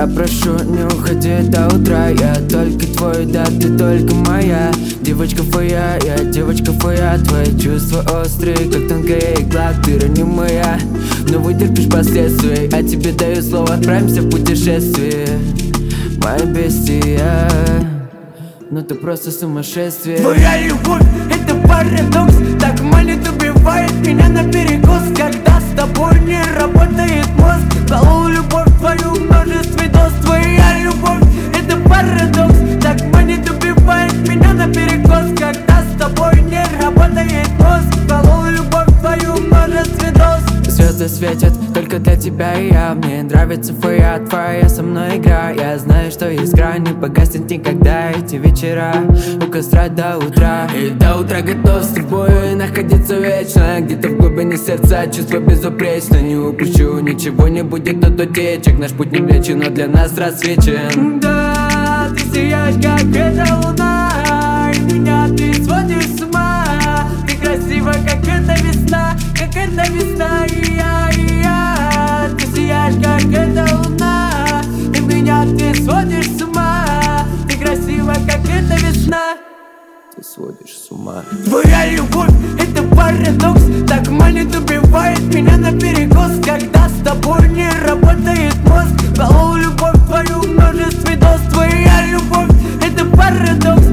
Я прошу, не уходи до утра. Я только твой, да, ты только моя. Девочка твоя, я девочка твоя. Твои чувства острые, как тонкая игла. Ты ранимая, но вытерпишь последствия. А тебе даю слово, отправимся в путешествие. Моя бестия, но ты просто сумасшествие. Твоя любовь — это парадокс. Так манит, убивает меня наперекос. Когда с тобой не работает мозг, балу любовь твою в множестве доз. Твоя любовь — это парадокс. Так манит, убивает меня наперекос. Когда с тобой не работает мозг, балу любовь твою в множестве доз. Звезды светят только для тебя и я. Мне нравится твоя со мной игра. Я знаю, что искра не погаснет никогда. Эти вечера у костра до утра. И до утра готов с тобой находиться вечно. Где-то в глубине сердца чувство безупречно. Не упущу, ничего не будет от утечек. Наш путь не млечен, но для нас рассвечен. Да, ты сияешь, как эта луна, и меня ты сводишь с ума. Ты красива, как эта весна, как эта весна. И я, ты сияешь, как эта луна, и меня ты сводишь с ума. Ты красива, как эта весна. Ты сводишь с ума. Твоя любовь — это парадокс. Так манит, убивает меня наперекос. Когда с тобой не работает мозг, балу любовь твою в множестве доз. Твоя любовь — это парадокс.